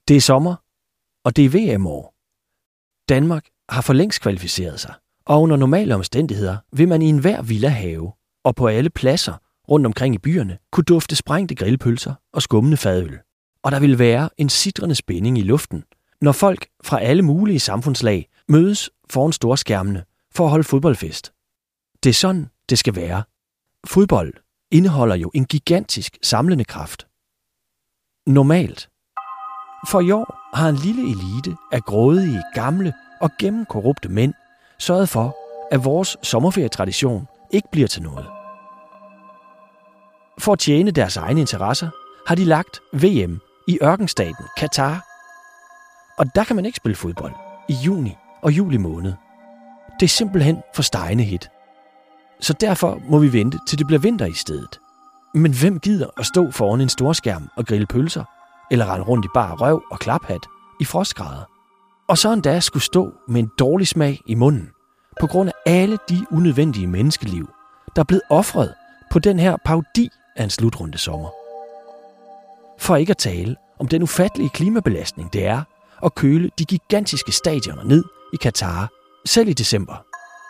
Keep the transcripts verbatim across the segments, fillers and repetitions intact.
Det er sommer, og det er V M-år. Danmark har for længst kvalificeret sig, og under normale omstændigheder vil man i enhver villahave og på alle pladser rundt omkring i byerne kunne dufte sprængte grillpølser og skummende fadøl. Og der vil være en sitrende spænding i luften, når folk fra alle mulige samfundslag mødes foran storskærmene for at holde fodboldfest. Det er sådan, det skal være. Fodbold indeholder jo en gigantisk samlende kraft. Normalt. For i år har en lille elite af grådige, gamle og gennemkorrupte mænd sørget for, at vores sommerferietradition ikke bliver til noget. For at tjene deres egne interesser har de lagt V M i ørkenstaten Katar. Og der kan man ikke spille fodbold i juni og juli måned. Det er simpelthen for stegende hit. Så derfor må vi vente, til det bliver vinter i stedet. Men hvem gider at stå foran en storskærm og grille pølser, eller rende rundt i bar røv og klaphat i frostgrader? Og så endda skulle stå med en dårlig smag i munden, på grund af alle de unødvendige menneskeliv, der er blevet ofret på den her parodi af en slutrunde sommer. For ikke at tale om den ufattelige klimabelastning, det er at køle de gigantiske stadioner ned i Katar, selv i december.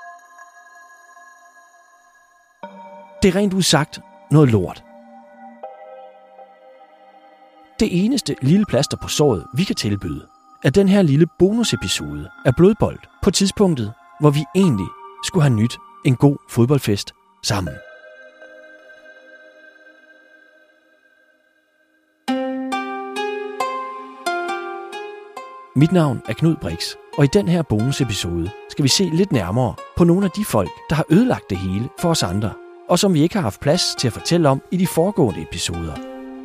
Det er rent udsagt noget lort. Det eneste lille plaster på såret, vi kan tilbyde, er den her lille bonusepisode af Blodbold på tidspunktet, hvor vi egentlig skulle have nyt en god fodboldfest sammen. Mit navn er Knud Brix, og i den her bonusepisode skal vi se lidt nærmere på nogle af de folk, der har ødelagt det hele for os andre, og som vi ikke har haft plads til at fortælle om i de foregående episoder.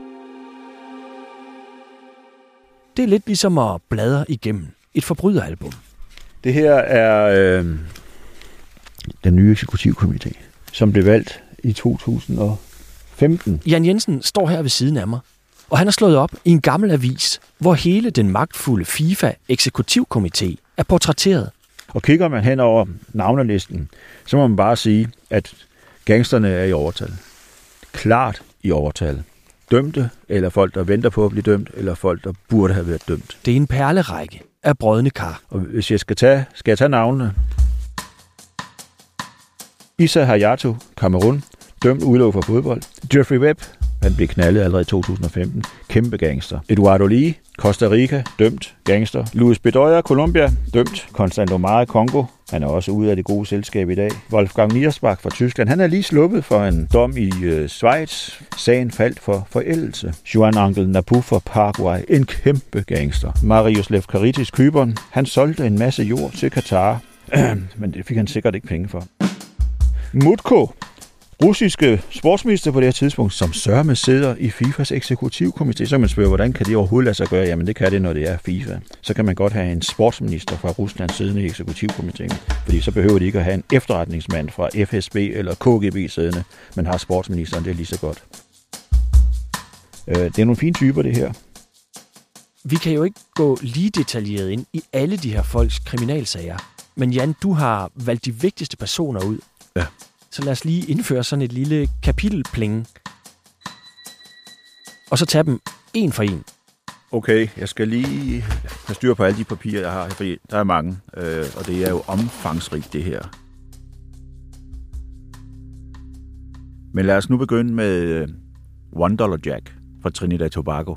Det er lidt ligesom at bladre igennem et forbryderalbum. Det her er øh, den nye eksekutivkomité, som blev valgt i to tusind og femten. Jan Jensen står her ved siden af mig, og han har slået op i en gammel avis, hvor hele den magtfulde FIFA-eksekutivkomité er portrætteret. Og kigger man hen over navnelisten, så må man bare sige, at gangsterne er i overtal. Klart i overtal. Dømte, eller folk, der venter på at blive dømt, eller folk, der burde have været dømt. Det er en perlerække af brodne kar. Og hvis jeg skal tage, skal jeg tage navnene. Issa Hayatou, Cameroun, dømt udelukket for fodbold. Jeffrey Webb, han blev knaldet allerede i to tusind og femten. Kæmpe gangster. Eduardo Lee, Costa Rica, dømt gangster. Luis Bedoya, Colombia, dømt. Constant Omar, Kongo. Han er også ude af det gode selskab i dag. Wolfgang Niersbach fra Tyskland. Han er lige sluppet for en dom i øh, Schweiz. Sagen faldt for forældelse. Juan Angel Napu fra Paraguay. En kæmpe gangster. Marius Lefkaritis, Cypern. Han solgte en masse jord til Katar. Men det fik han sikkert ikke penge for. Mutko, russiske sportsminister på det her tidspunkt, som sørme sidder i FIFAs eksekutivkomité. Så kan man spørge, hvordan kan det overhovedet lade sig gøre? Jamen det kan det, når det er FIFA. Så kan man godt have en sportsminister fra Rusland siddende i eksekutivkomiteen, fordi så behøver de ikke at have en efterretningsmand fra F S B eller K G B siddende. Man har sportsministeren, det er lige så godt. Det er nogle fine typer, det her. Vi kan jo ikke gå lige detaljeret ind i alle de her folks kriminalsager. Men Jan, du har valgt de vigtigste personer ud. Ja. Så lad os lige indføre sådan et lille kapitelpling. Og så tage dem en for en. Okay, jeg skal lige have styr på alle de papirer, jeg har, fordi der er mange, øh, og det er jo omfangsrigt, det her. Men lad os nu begynde med One Dollar Jack fra Trinidad og Tobago.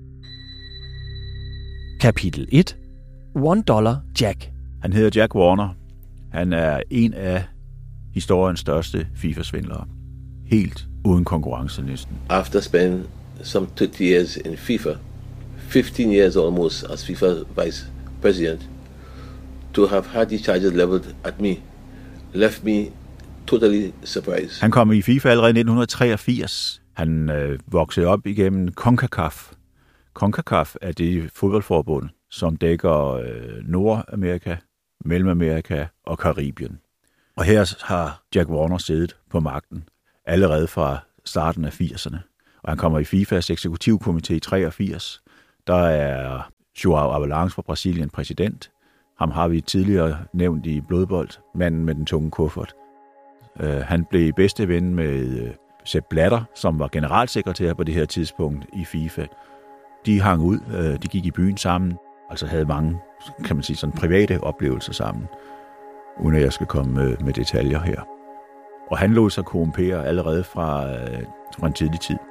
Kapitel et. One Dollar Jack. Han hedder Jack Warner. Han er en af historiens største FIFA-svindlere. Helt uden konkurrence næsten. After spending some thirty years in FIFA, fifteen years almost as FIFA vice president, to have had the charges leveled at me left me totally surprised. Han kom i FIFA allerede i nitten treogfirs. Han øh, voksede op igennem CONCACAF. CONCACAF er det fodboldforbund, som dækker øh, Nordamerika, Mellemamerika og Karibien. Og her har Jack Warner siddet på magten allerede fra starten af firserne. Og han kommer i FIFAs eksekutivkomité i treogfirs. Der er João Avalanche fra Brasilien præsident. Ham har vi tidligere nævnt i Blodbold, manden med den tunge kuffert. Uh, han blev bedste ven med uh, Sepp Blatter, som var generalsekretær på det her tidspunkt i FIFA. De hang ud, de gik i byen sammen, altså havde mange, kan man sige, sådan private oplevelser sammen, uden at jeg skal komme med, med detaljer her. Og han lod sig korrumpere allerede fra, fra en tidlig tid.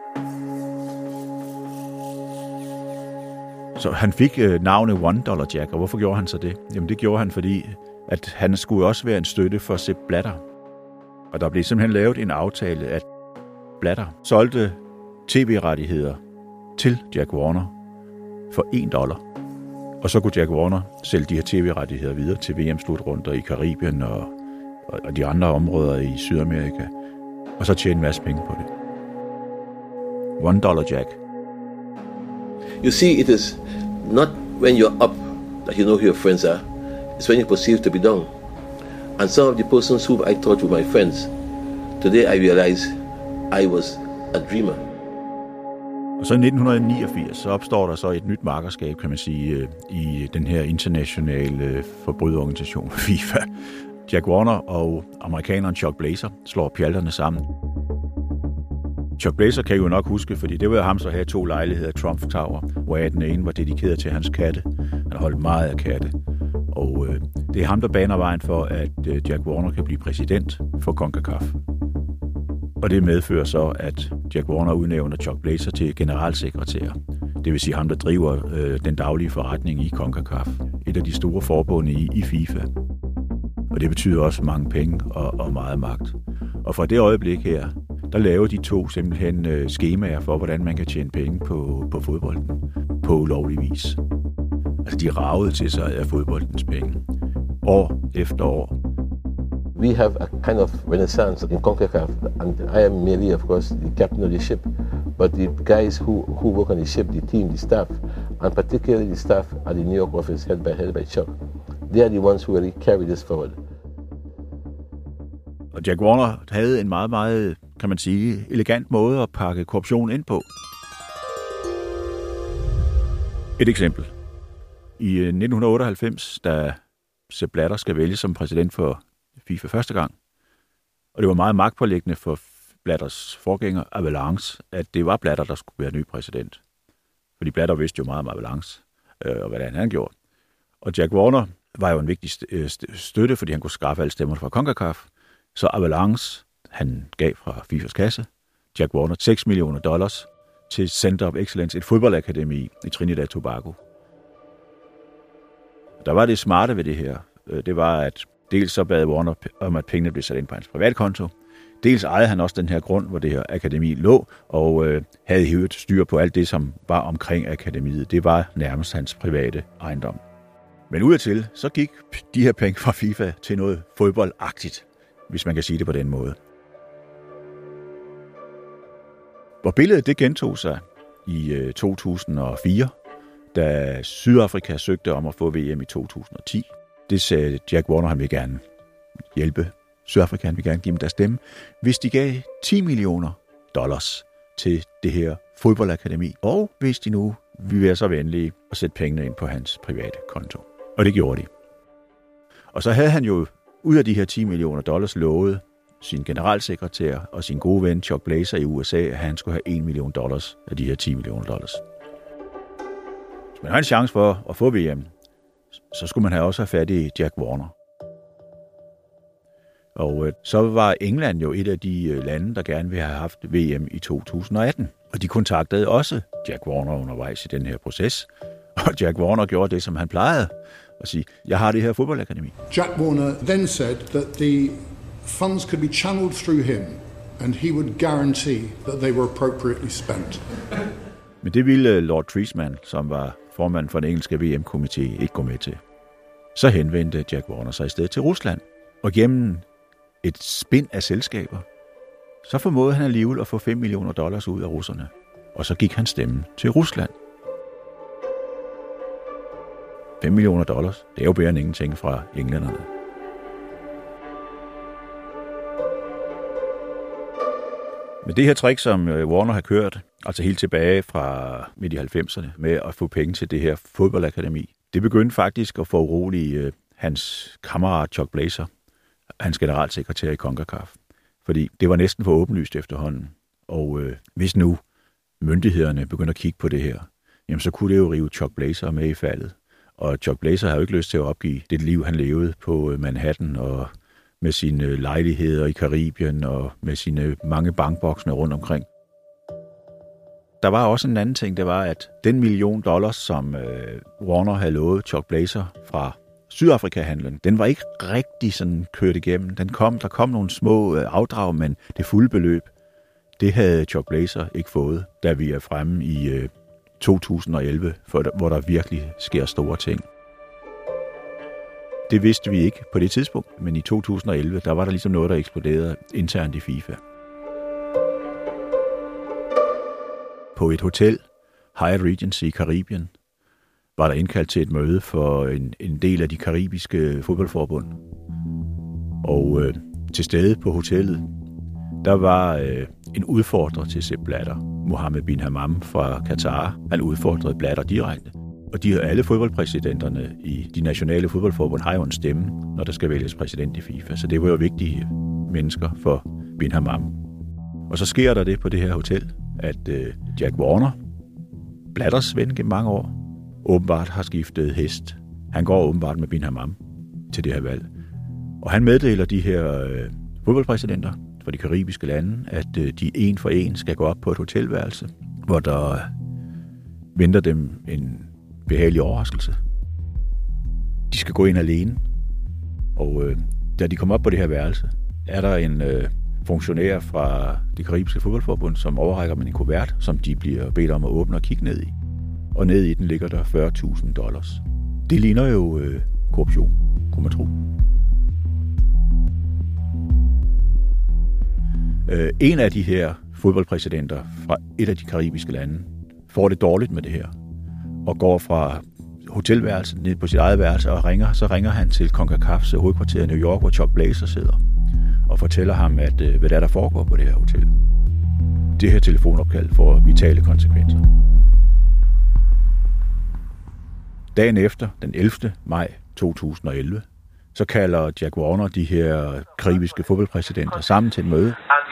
Så han fik navnet One Dollar Jack, og hvorfor gjorde han så det? Jamen det gjorde han, fordi at han skulle også være en støtte for Sepp Blatter. Og der blev simpelthen lavet en aftale, at Blatter solgte tv-rettigheder til Jack Warner for en dollar. Og så kunne Jack Warner sælge de her tv-rettigheder videre til V M-slutrunder i Karibien og, og de andre områder i Sydamerika. Og så tjene en masse penge på det. One Dollar Jack. You see, it is not when you're up that you know who your friends are. It's when you perceive to be down. And some of the persons who I thought were my friends, today I realize I was a dreamer. Og så i nitten niogfirs, så opstår der så et nyt makkerskab, kan man sige, i den her internationale forbryderorganisation FIFA. Jack Warner og amerikaneren Chuck Blazer slår pjalterne sammen. Chuck Blazer kan jo nok huske, fordi det var ham, så havde to lejligheder i Trump Tower, hvor den ene var dedikeret til hans katte. Han har holdt meget af katte. Og øh, det er ham, der baner vejen for, at øh, Jack Warner kan blive præsident for CONCACAF. Og det medfører så, at Jack Warner udnævner Chuck Blazer til generalsekretær. Det vil sige ham, der driver øh, den daglige forretning i CONCACAF. Et af de store forbunde i, i FIFA. Og det betyder også mange penge og, og meget magt. Og fra det øjeblik her, der laver de to simpelthen øh, skemaer for, hvordan man kan tjene penge på, på fodbolden. På ulovlig vis. Altså de ragede til sig af fodboldens penge. År efter år. We have a kind of renaissance in CONCACAF, and I am merely, of course, the captain of the ship. But the guys who, who work on the ship, the team, the staff, and particularly the staff at the New York office headed by, headed by Chuck, they are the ones who really carry this forward. Og Jack Warner havde en meget, meget, kan man sige, elegant måde at pakke korruption ind på. Et eksempel. I nitten otteoghalvfems, da Sepp Blatter skal vælges som præsident for FIFA første gang, og det var meget magtpåliggende for Blatters forgænger Avalanche, at det var Blatter, der skulle være ny præsident. Fordi Blatter vidste jo meget om Avalanche, øh, og hvad det han gjorde. Og Jack Warner var jo en vigtig støtte, fordi han kunne skaffe alle stemmer fra CONCACAF. Så Avalanche, han gav fra FIFAs kasse, Jack Warner seks millioner dollars til Center of Excellence, et fodboldakademi i Trinidad og Tobago. Der var det smarte ved det her. Det var, at dels så bad Warner om, at pengene blev sat ind på hans privatkonto. Dels ejede han også den her grund, hvor det her akademi lå, og øh, havde hævet styr på alt det, som var omkring akademiet. Det var nærmest hans private ejendom. Men udadtil, så gik de her penge fra FIFA til noget fodboldagtigt, hvis man kan sige det på den måde. Hvor billedet det gentog sig i øh, to tusind og fire, da Sydafrika søgte om at få V M i to tusind og ti. Det sagde Jack Warner, han vil gerne hjælpe Sydafrika, han vil gerne give dem deres stemme, hvis de gav ti millioner dollars til det her fodboldakademi, og hvis de nu ville være så venlige at sætte pengene ind på hans private konto. Og det gjorde de. Og så havde han jo ud af de her ti millioner dollars lovet sin generalsekretær og sin gode ven Chuck Blazer i U S A, at han skulle have en million dollars af de her ti millioner dollars. Hvis man har en chance for at få V M, så skulle man have også have fat i Jack Warner. Og øh, så var England jo et af de øh, lande, der gerne ville have haft V M i to tusind og atten. Og de kontaktede også Jack Warner undervejs i den her proces. Og Jack Warner gjorde det, som han plejede, at sige, jeg har det her fodboldakademi. Jack Warner then said that the funds could be channeled through him, and he would guarantee that they were appropriately spent. Men det ville Lord Treisman, som var formand for den engelske V M-komité, ikke gå med til. Så henvendte Jack Warner sig i stedet til Rusland, og gennem et spind af selskaber, så formåede han alligevel at få fem millioner dollars ud af russerne. Og så gik han stemme til Rusland. fem millioner dollars, det er jo bedre end ingenting fra englænderne. Men det her trick, som Warner har kørt, altså helt tilbage fra midt i halvfemserne, med at få penge til det her fodboldakademi, det begyndte faktisk at få urolige hans kammerat Chuck Blazer, hans generalsekretær i CONCACAF. Fordi det var næsten for åbenlyst efterhånden. Og øh, hvis nu myndighederne begynder at kigge på det her, jamen så kunne det jo rive Chuck Blazer med i faldet. Og Chuck Blazer har jo ikke lyst til at opgive det liv, han levede på Manhattan, og med sine lejligheder i Karibien, og med sine mange bankboksene rundt omkring. Der var også en anden ting, det var, at den million dollars, som øh, Warner havde lovet Chuck Blazer fra Sydafrika-handlen, den var ikke rigtig sådan kørt igennem. Den kom, der kom nogle små øh, afdrag, men det fulde beløb, det havde Chuck Blazer ikke fået, da vi er fremme i øh, to tusind og elleve, for, hvor der virkelig sker store ting. Det vidste vi ikke på det tidspunkt, men i to tusind og elleve, der var der ligesom noget, der eksploderede internt i FIFA. På et hotel, Hyatt Regency i Karibien, var der indkaldt til et møde for en, en del af de karibiske fodboldforbund. Og øh, til stede på hotellet, der var øh, en udfordrer til Sepp Blatter, Mohammed bin Hammam fra Katar. Han udfordrede Blatter direkte. Og de alle fodboldpræsidenterne i de nationale fodboldforbund har jo en stemme, når der skal vælges præsident i FIFA. Så det var jo vigtige mennesker for bin Hammam. Og så sker der det på det her hotel, at øh, Jack Warner, Blatters ven gennem mange år, åbenbart har skiftet hest. Han går åbenbart med bin Hammam til det her valg. Og han meddeler de her øh, fodboldpræsidenter fra de karibiske lande, at øh, de en for en skal gå op på et hotelværelse, hvor der venter dem en behagelig overraskelse. De skal gå ind alene, og øh, da de kommer op på det her værelse, er der en øh, funktionær fra det karibiske fodboldforbund, som overrækker med en kuvert, som de bliver bedt om at åbne og kigge ned i. Og ned i den ligger der fyrre tusind dollars. Det ligner jo øh, korruption, kunne man tro. Øh, en af de her fodboldpræsidenter fra et af de karibiske lande får det dårligt med det her, og går fra hotelværelset ned på sit eget værelse og ringer. Så ringer han til CONCACAF's hovedkvarter i New York, hvor Chuck Blazer sidder, og fortæller ham, at øh, hvad der, der foregår på det her hotel. Det her telefonopkald får vitale konsekvenser. Dagen efter, den ellevte maj to tusind og elleve, så kalder Jack Warner de her karibiske fodboldpræsidenter sammen til et møde.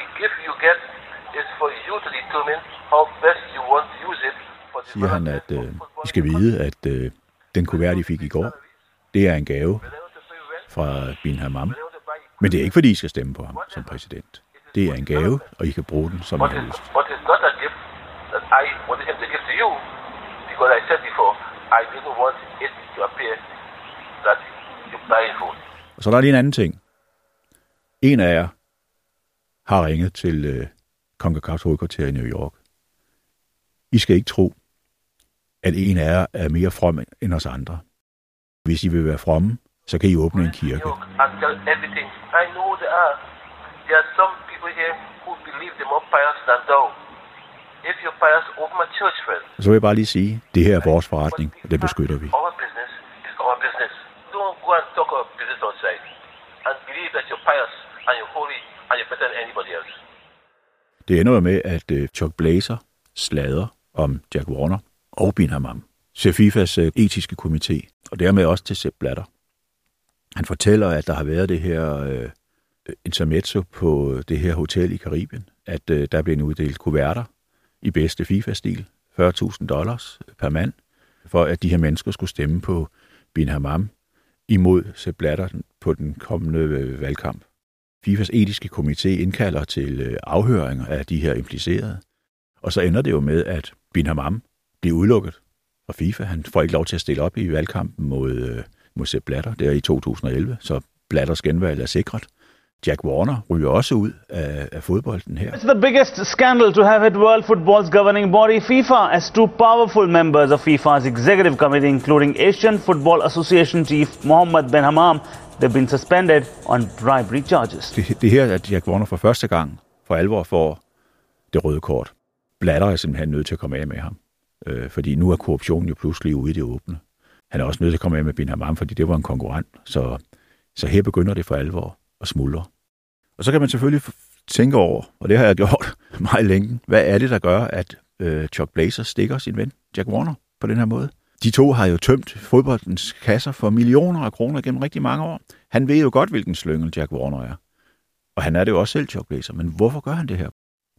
Siger han, at øh, I skal vide, at øh, den kuvert, I fik i går, det er en gave fra bin Hammam. Men det er ikke, fordi I skal stemme på ham som præsident. Det er en gave, og I kan bruge den, som I har lyst. Og så er der lige en anden ting. En af jer har ringet til øh, CONCACAF's hovedkvarter i New York. I skal ikke tro, at en af jer er mere from end os andre. Hvis I vil være fromme, så kan I åbne en kirke. Og så vil jeg bare lige sige, det her er vores forretning, og det beskytter vi. Det ender jo med, at uh, Chuck Blazer slader om Jack Warner og bin Hammam til FIFAs uh, etiske komité, og dermed også til Sepp Blatter. Han fortæller, at der har været det her uh, intermezzo på det her hotel i Karibien, at uh, der blev uddelt kuverter i bedste FIFA-stil, fyrre tusind dollars per mand, for at de her mennesker skulle stemme på bin Hammam imod Sepp Blatter på den kommende uh, valgkamp. FIFAs etiske komité indkalder til uh, afhøringer af de her implicerede, og så ender det jo med, at bin Hammam bliver udelukket fra FIFA. Han får ikke lov til at stille op i valgkampen mod, øh, mod Sepp Blatter, der i to tusind og elleve, så Blatters genvalg er sikret. Jack Warner ryger også ud af, af fodbolden her. It's the biggest scandal to have hit world football's governing body FIFA, as two powerful members of FIFA's executive committee, including Asian Football Association chief Mohammed bin Hammam, they've been suspended on bribery charges. Det, det her er, at Jack Warner for første gang for alvor får det røde kort. Blatter er simpelthen nødt til at komme af med ham, øh, fordi nu er korruptionen jo pludselig ude i det åbne. Han er også nødt til at komme af med bin Hammam, fordi det var en konkurrent, så, så her begynder det for alvor at smuldre. Og så kan man selvfølgelig tænke over, og det har jeg gjort meget længe, hvad er det, der gør, at øh, Chuck Blazer stikker sin ven Jack Warner på den her måde? De to har jo tømt fodboldens kasser for millioner af kroner gennem rigtig mange år. Han ved jo godt, hvilken slyngel Jack Warner er. Og han er det jo også selv, Chuck Blazer. Men hvorfor gør han det her?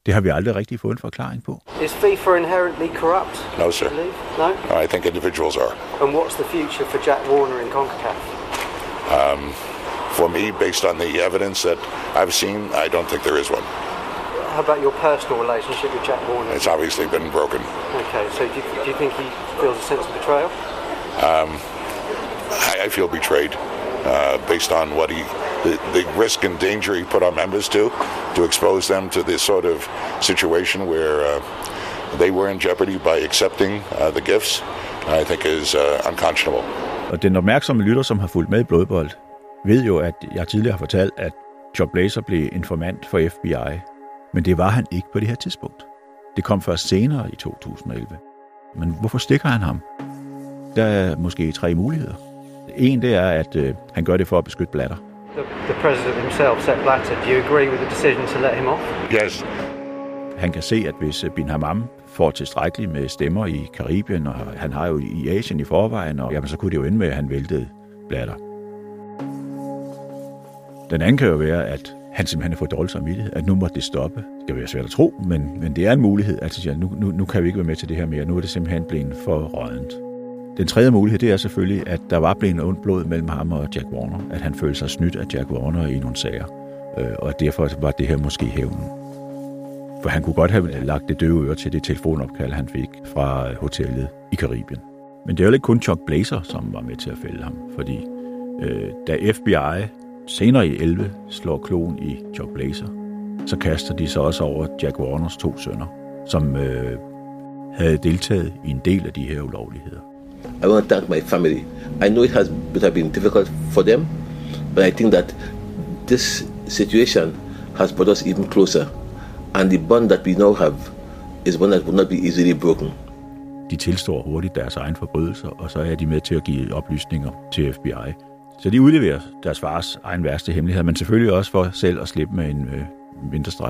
Det har vi aldrig rigtig fået en forklaring på. Is FIFA inherently corrupt? No, sir. No? No, I think individuals are. And what's the future for Jack Warner in CONCACAF? Um, for me, based on the evidence that I've seen, I don't think there is one. How about your personal relationship with Jack Warner? It's obviously been broken. Okay, so do you, do you think he feels a sense of betrayal? Um, I, I feel betrayed uh, based on what he, the, the risk and danger he put our members to, to expose them to this sort of situation where uh, they were in jeopardy by accepting uh, the gifts, I think is uh, unconscionable. Og den opmærksomme lytter, som har fulgt med i Blodbold, ved jo, at jeg tidligere har fortalt, at Chuck Blazer blev informant for F B I. Men det var han ikke på det her tidspunkt. Det kom først senere i to tusind og elleve. Men hvorfor stikker han ham? Der er måske tre muligheder. En, det er, at øh, han gør det for at beskytte Blatter. The, the president himself, Sepp Blatter, do you agree with the decision to let him off? Yes. Han kan se, at hvis Bin Hammam får tilstrækkeligt med stemmer i Karibien, og han har jo i Asien i forvejen, og jamen, så kunne det jo ende med, at han væltede Blatter. Den anden kan jo være, at han simpelthen har fået dårlig samvittighed, at nu må det stoppe. Det kan være svært at tro, men, men det er en mulighed. Altså, nu, nu, nu kan vi ikke være med til det her mere. Nu er det simpelthen blevet for rådent. Den tredje mulighed, det er selvfølgelig, at der var blevet ondt blod mellem ham og Jack Warner. At han følte sig snydt af Jack Warner i nogle sager. Og derfor var det her måske hævnen. For han kunne godt have lagt det døve øre til det telefonopkald, han fik fra hotellet i Karibien. Men det er jo ikke kun Chuck Blazer, som var med til at fælde ham. Fordi øh, da F B I senere i elleve slår kloen i Chuck Blazer, så kaster de sig også over Jack Warners to sønner, som øh, havde deltaget i en del af de her ulovligheder. I want to thank my family. I know it has it has been difficult for them, but I think that this situation has brought us even closer, and the bond that we now have is one that will not be easily broken. De tilstår hurtigt deres egen forbrydelser, og så er de med til at give oplysninger til F B I. Så de udleverer deres fars egen værste hemmelighed, men selvfølgelig også for selv at slippe med en øh, mindre straf.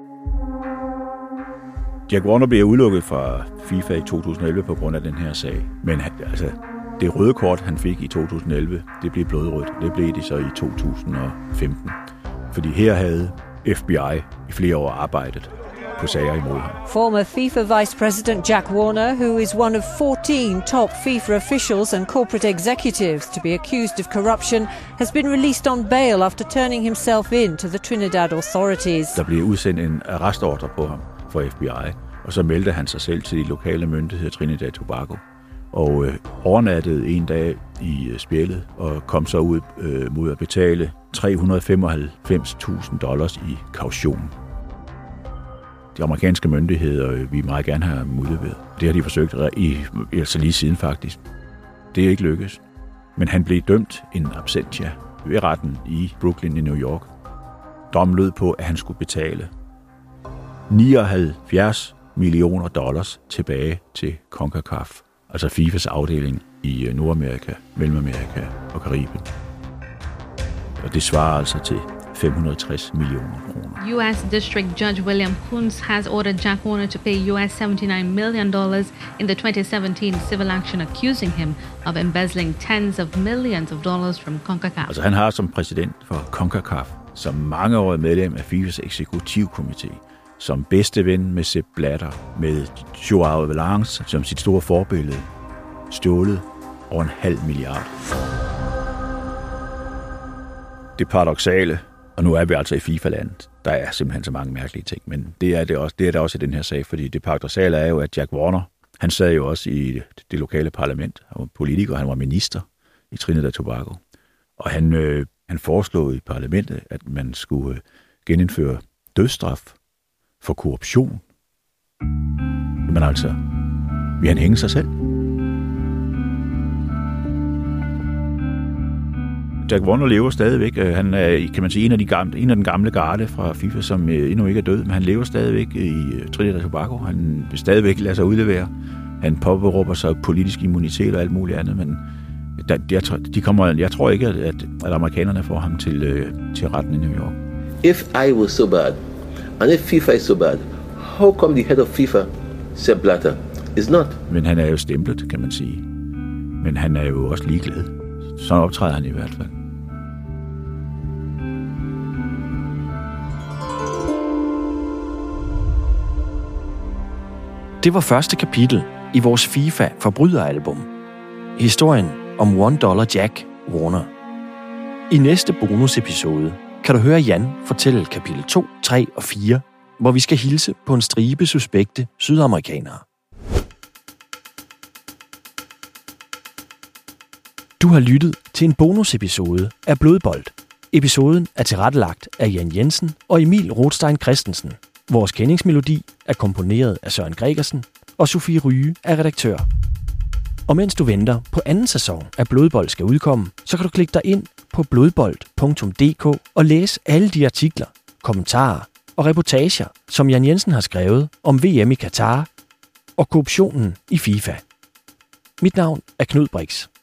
Jack Warner blev udelukket fra FIFA i to tusind og elleve på grund af den her sag. Men altså, det røde kort, han fik i to tusind og elleve, det blev blodrødt. Det blev det så i to tusind og femten. Fordi her havde F B I i flere år arbejdet på sager imod ham. Former FIFA Vice President Jack Warner, who is one of fourteen top FIFA officials and corporate executives to be accused of corruption, has been released on bail after turning himself in to the Trinidad authorities. Der blev udsendt en arrestordre på ham for F B I, og så meldte han sig selv til de lokale myndigheder Trinidad og Tobago. Og øh, overnattede en dag i øh, spjældet og kom så ud øh, mod at betale tre hundrede og femoghalvfems tusind dollars i kaution. De amerikanske myndigheder øh, vil meget gerne have ham udleveret. Det har de forsøgt i, altså lige siden faktisk. Det er ikke lykkedes. Men han blev dømt in absentia ved retten i Brooklyn i New York. Dommen lød på, at han skulle betale nioghalvfjerds millioner dollars tilbage til CONCACAF, altså FIFAs afdeling i Nordamerika, Mellemamerika og Karibien. Og det svarer altså til fem hundrede og tres millioner kroner. U S District Judge William Kuntz has ordered Jack Warner to pay U S seventy-nine million dollars in the twenty seventeen civil action accusing him of embezzling tens of millions of dollars from CONCACAF. Altså han har som præsident for CONCACAF, som mangeårig medlem af FIFAs eksekutivkomité, som bedste ven med Sepp Blatter, med Joao Valance som sit store forbillede, stjålet over en halv milliard. Det paradoksale, og nu er vi altså i FIFA-landet, der er simpelthen så mange mærkelige ting, men det er det også, det er det også i den her sag, fordi det paradoksale er jo, at Jack Warner, han sad jo også i det lokale parlament, han var politiker, han var minister i Trinidad og Tobago, og han, øh, han foreslog i parlamentet, at man skulle øh, genindføre dødsstraf for korruption. Men altså, vil han hænge sig selv? Jack Warner lever stadigvæk. Han er, kan man sige, en af de gamle, en af den gamle garde fra FIFA, som endnu ikke er død, men han lever stadigvæk i Trinidad og Tobago. Han vil stadigvæk lade sig udlevere. Han påberåber sig politisk immunitet og alt muligt andet, men der, jeg, de kommer, jeg tror ikke, at, at amerikanerne får ham til, til retten i New York. If I was so bad, and if FIFA is so bad, how come the head of FIFA, Sepp Blatter, is not? Men han er jo stemplet, kan man sige. Men han er jo også ligeglad. Sådan optræder han i hvert fald. Det var første kapitel i vores FIFA-forbryderalbum. Historien om One Dollar Jack Warner. I næste bonusepisode kan du høre Jan fortælle kapitel to, tre og fire, hvor vi skal hilse på en stribe suspekte sydamerikanere. Du har lyttet til en bonusepisode af Blodbold. Episoden er tilrettelagt af Jan Jensen og Emil Rothstein Christensen. Vores kendingsmelodi er komponeret af Søren Gregersen, og Sofie Ryge er redaktør. Og mens du venter på anden sæson af Blodbold skal udkomme, så kan du klikke dig ind på blodbold punktum d k og læse alle de artikler, kommentarer og reportager, som Jan Jensen har skrevet om V M i Katar og korruptionen i FIFA. Mit navn er Knud Brix.